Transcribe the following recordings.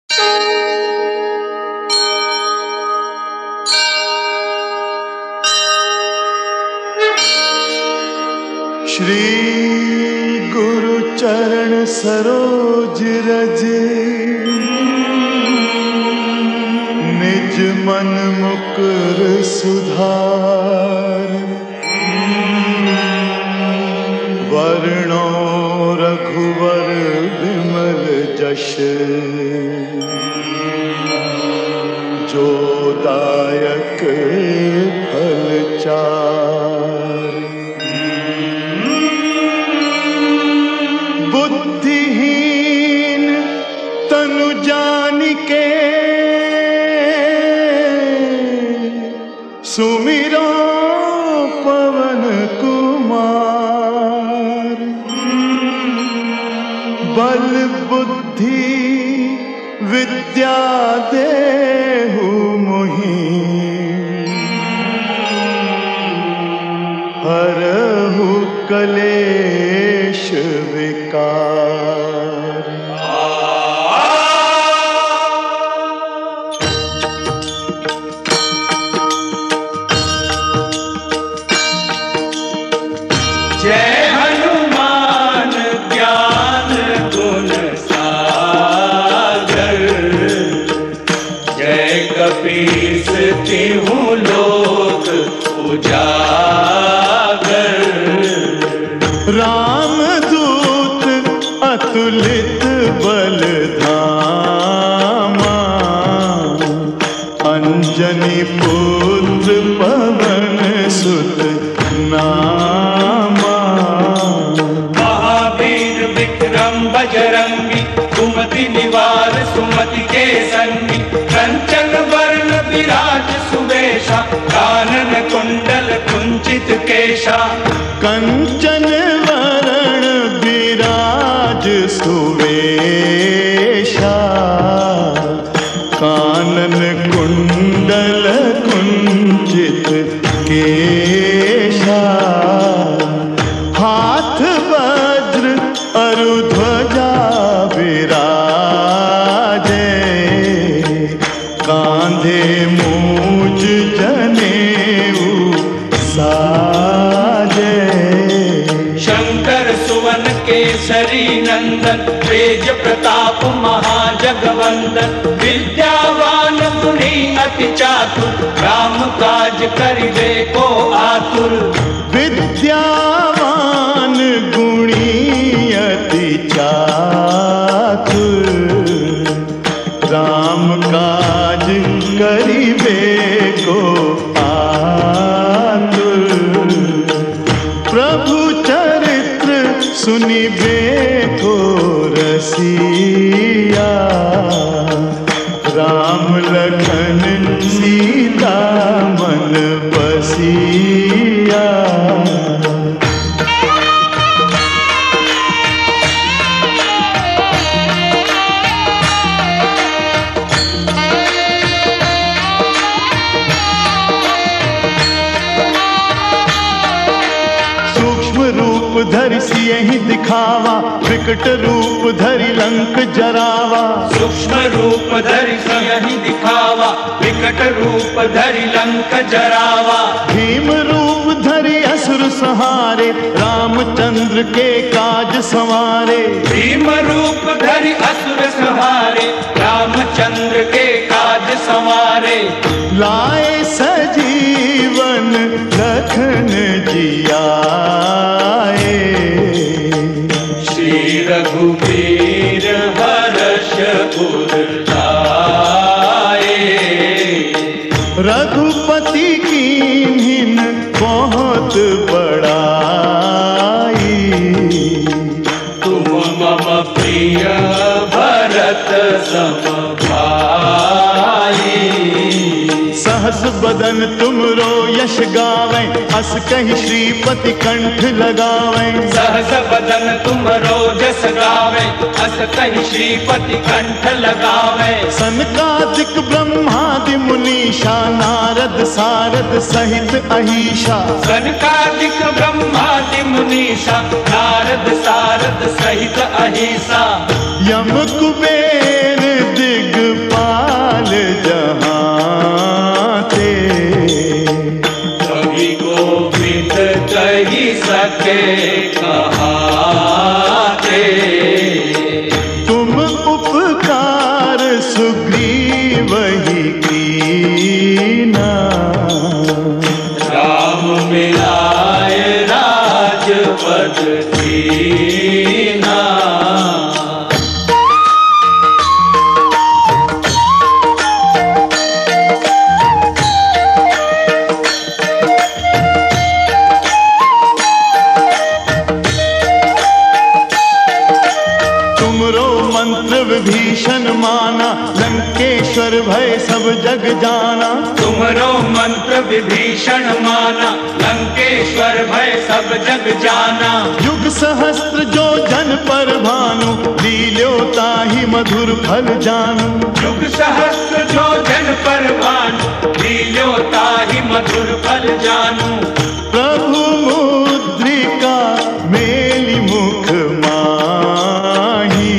श्री गुरु चरण सरोज रज, निज मन मुकुर सुधार। वर्णो रघुवर विमल जश, जो दायक फल चार। बुद्धिहीन तनु जानिके, सुमिरो पवन कुमार। बल बुद्धि विद्या देहु मोहि, हरहु कलेश विकार। जय हनुमान ज्ञान गुण सागर, जय कपीस तिहु लोक उजागर। रामदूत अतुलित बल धामा, अंजनी पुत्र पवन सुत नामा। महावीर विक्रम बजरंगी, कुमति निवार सुमति के संगी। कंचन वर्ण विराज सुवेशा, कानन कुंडल कुंचित केशा। कंचन वरण विराज सुवेशा, कानन कुंडल कुंचित केशा। हाथ वज्र अरु ध्वजा विराजे, कांधे मूज जनेऊ साजे। शंकर सुवन केसरी नंदन, तेज प्रताप महाजगवंदन। विद्यावान गुणी अति चातुर, राम काज करिबे को आतुर। विद्यावान गुणी अति चातुर, राम काज करिबे को आतुर। प्रभु चरित्र सुनिबे को रसिया, राम लखन सीता मन बसिया। धरि सियहि दिखावा, विकट रूप धरि लंक जरावा। सूक्ष्म रूप धरि सियहि दिखावा, विकट रूप धरि लंक जरावा। भीम रूप धरि असुर संहारे, रामचंद्र के काज संवारे। भीम रूप धरि असुर संहारे, रामचंद्र के काज संवारे। लाए सजीवन लखन जियाए, श्री रघुवीर हर्ष उर लाए। रघुपति कीन्हिन बहुत बड़ाई, तुम मम प्रिय भरत सम भाई। सहस बदन तुमरो यश गावें, अस कहि श्रीपति कंठ लगावें। सहस बदन तुमरो जस गावे, अस कहि श्रीपति कंठ लगावे। सनकादिक ब्रह्मादि मुनीषा, नारद सारद सहित अहीशा। सनकादिक ब्रह्मादि मुनीषा, नारद सारद सहित अहीसा। यम कुबेर दिग सुग्रीव ही कीना। राम मिलाए राजपद दीना। विभीषण माना लंकेश्वर भय सब जग जाना। तुमरो मंत्र विभीषण माना लंकेश्वर भय सब जग जाना। युग सहस्त्र जो जन पर भानु लील्यो ताहि मधुर फल जानू। युग सहस्त्र जो जन पर भानु लील्यो ताहि मधुर फल जानू। प्रभु मुद्रिका मेलि मुख माही।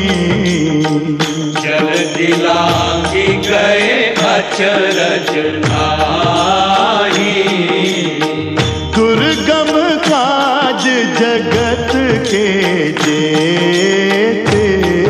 जल दिलांगी गए अचरज नाही। दुर्गम काज जगत के जेते।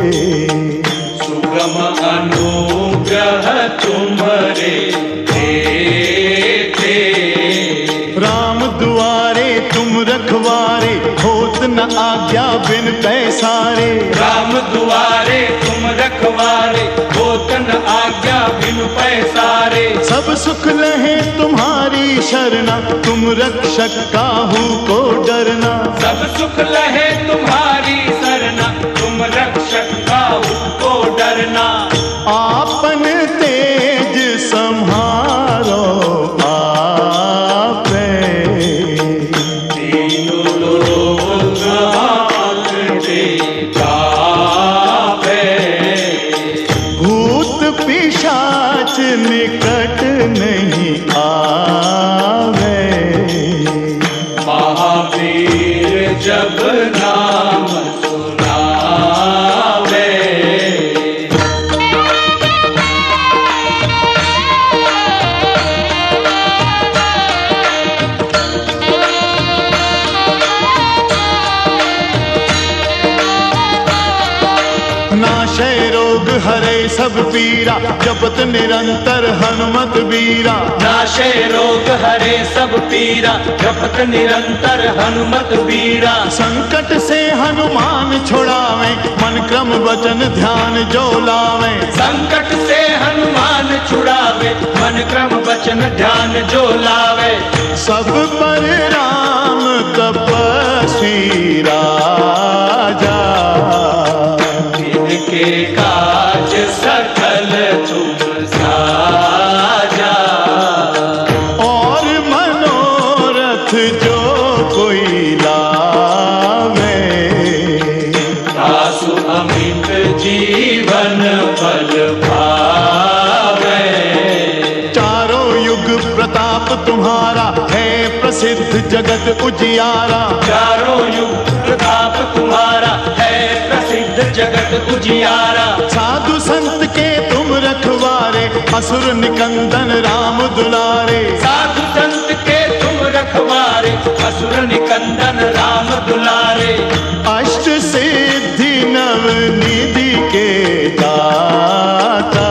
सुगम अनुग्रह तुम्हारे देते। राम दुआरे तुम रखवारे होत न आज्ञा बिन पैसारे। राम दुआरे तुम रखवारे होत न आज्ञा बिनु पैसारे। सब सुख लहे तुम्हारी शरणा तुम रक्षक काहू को डरना। सब सुख लहे तुम्हारी शरणा तुम रक्षक काहू को डरना। आपन तेज सम्हारो आपे। तीनों लोक आंकते कापे। भूत पिशाच निकट नहीं आवे। महावीर जब नाम सुनावे। नाशय रोग हरे सब पीरा जपत निरंतर हनुमत बीरा। नाशे रोग हरे सब पीरा जपत निरंतर हनुमत बीरा। संकट से हनुमान छुड़ावे मन क्रम वचन ध्यान जो लावे। संकट से हनुमान छुड़ावे मन क्रम वचन ध्यान जो लावे। सब पर राम तपस्वी राजा। इनके काज सकल तुम साजा। और मनोरथ जो कोई लावे। आसु अमित जीवन फल पावे। चारों युग प्रताप तुम्हारा है प्रसिद्ध जगत उजियारा। चारों युग प्रताप तुम्हारा है प्रसिद्ध जगत उजियारा। साधु संत के तुम रखवारे असुर निकंदन राम दुलारे। साधु संत के तुम रखवारे असुर निकंदन राम दुलारे। अष्ट सिद्धि नव निधि के दाता।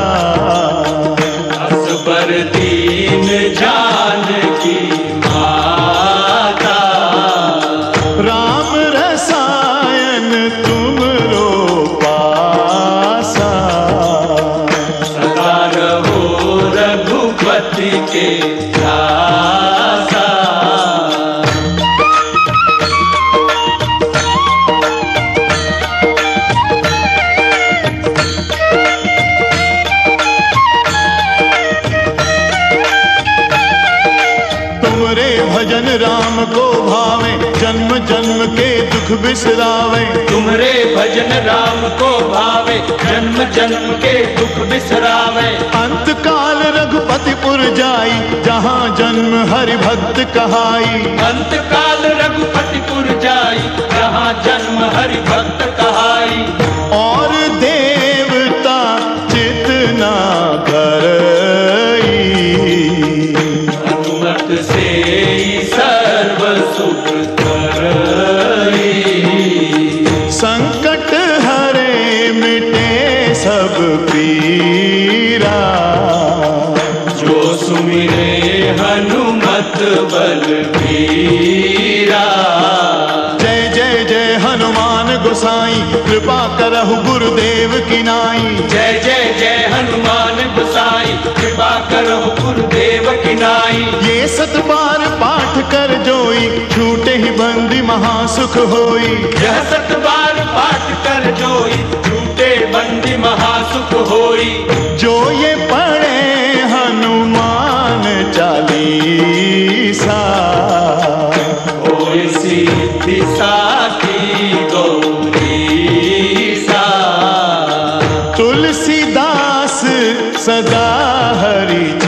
असबर दीन जानकी माता। राम रसायन तुमरो पासा। सदा रहो रघुपति के दासा। तुमरे भजन राम को भावे जन्म जन्म के दुख बिसरावे। तुमरे भजन राम को भावे जन्म जन्म के दुख बिसरावे। अंत काल रघुपतिपुर जाई जहाँ जन्म हरि भक्त कहाई। अंत काल रघुपतिपुर जाई जहाँ जन्म हरि भक्त कहाई। और देवता चितना करई। हनुमत से सर्व सुख करई। संकट हरे मिटे सब पीरा। जो सुमिरे हनुमत बलबीरा। जय जय जय हनुमान गोसाई, कृपा करहु गुरुदेव की नाई। जय जय जय हनुमान गोसाई, कृपा करहु गुरुदेव की नाई। ये 7 बार पाठ कर जोई, छूटे ही बंदी महासुख होई। यह 7 बार पाठ कर जोई, छूटे बंदी महासुख होई। जो ये पढ़े हनुमान चालीसा, होय सिद्धि साखी गौरीसा। तुलसीदास सदा हरि